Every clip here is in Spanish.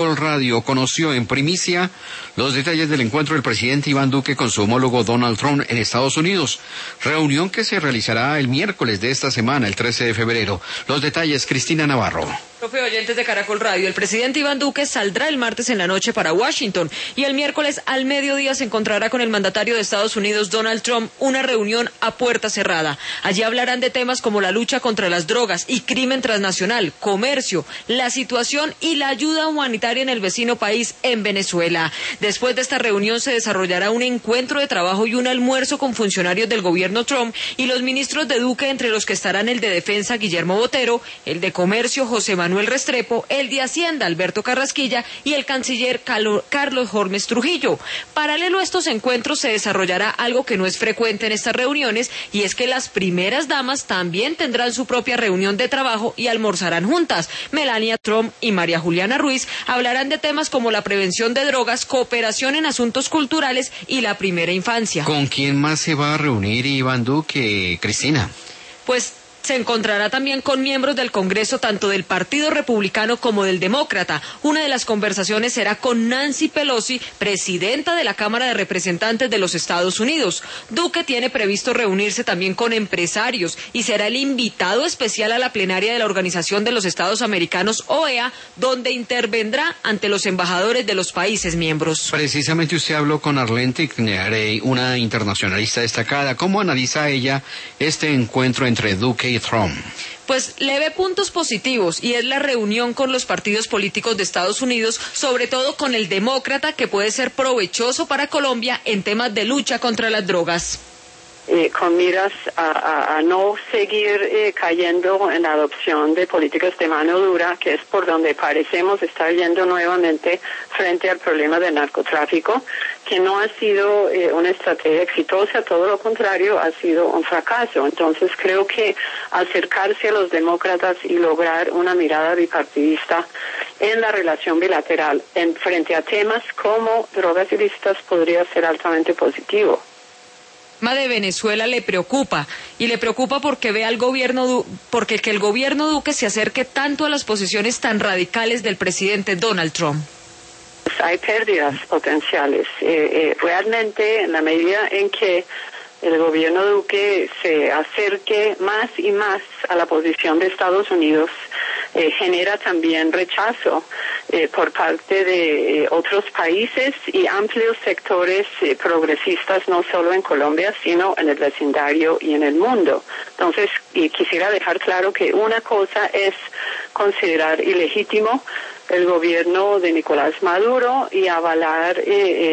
Radio conoció en primicia los detalles del encuentro del presidente Iván Duque con su homólogo Donald Trump en Estados Unidos, reunión que se realizará el miércoles de esta semana, el 13 de febrero. Los detalles, Cristina Navarro. Profe, oyentes de Caracol Radio, el presidente Iván Duque saldrá el martes en la noche para Washington y el miércoles al mediodía se encontrará con el mandatario de Estados Unidos, Donald Trump, una reunión a puerta cerrada. Allí hablarán de temas como la lucha contra las drogas y crimen transnacional, comercio, la situación y la ayuda humanitaria en el vecino país, en Venezuela. Después de esta reunión se desarrollará un encuentro de trabajo y un almuerzo con funcionarios del gobierno Trump y los ministros de Duque, entre los que estarán el de Defensa, Guillermo Botero, el de Comercio, José Manuel Restrepo, el de Hacienda, Alberto Carrasquilla, y el canciller Carlos Holmes Trujillo. Paralelo a estos encuentros se desarrollará algo que no es frecuente en estas reuniones, y es que las primeras damas también tendrán su propia reunión de trabajo y almorzarán juntas. Melania Trump y María Juliana Ruiz hablarán de temas como la prevención de drogas, cooperación en asuntos culturales y la primera infancia. ¿Con quién más se va a reunir Iván Duque, Cristina? Pues se encontrará también con miembros del Congreso, tanto del Partido Republicano como del Demócrata. Una de las conversaciones será con Nancy Pelosi, presidenta de la Cámara de Representantes de los Estados Unidos. Duque tiene previsto reunirse también con empresarios y será el invitado especial a la plenaria de la Organización de los Estados Americanos, OEA, donde intervendrá ante los embajadores de los países miembros. Precisamente usted habló con Arlene Tignarey, una internacionalista destacada. ¿Cómo analiza ella este encuentro entre Duque y Trump? Pues le ve puntos positivos y es la reunión con los partidos políticos de Estados Unidos, sobre todo con el demócrata, que puede ser provechoso para Colombia en temas de lucha contra las drogas. Con miras a no seguir cayendo en la adopción de políticas de mano dura, que es por donde parecemos estar yendo nuevamente frente al problema del narcotráfico, que no ha sido una estrategia exitosa, todo lo contrario, ha sido un fracaso. Entonces creo que acercarse a los demócratas y lograr una mirada bipartidista en la relación bilateral frente a temas como drogas ilícitas podría ser altamente positivo. El tema de Venezuela le preocupa, y le preocupa porque ve al gobierno, porque que el gobierno Duque se acerque tanto a las posiciones tan radicales del presidente Donald Trump. Hay pérdidas potenciales. Realmente, en la medida en que el gobierno Duque se acerque más y más a la posición de Estados Unidos, genera también rechazo por parte de otros países y amplios sectores progresistas, no solo en Colombia, sino en el vecindario y en el mundo. Entonces, quisiera dejar claro que una cosa es considerar ilegítimo el gobierno de Nicolás Maduro y avalar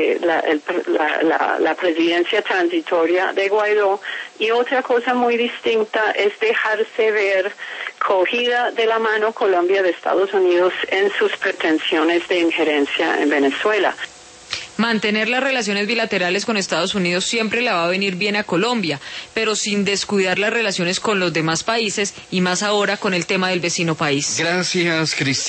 la presidencia transitoria de Guaidó, y otra cosa muy distinta es dejarse ver cogida de la mano Colombia de Estados Unidos en sus pretensiones de injerencia en Venezuela. Mantener las relaciones bilaterales con Estados Unidos siempre le va a venir bien a Colombia, pero sin descuidar las relaciones con los demás países y más ahora con el tema del vecino país. Gracias, Cristina.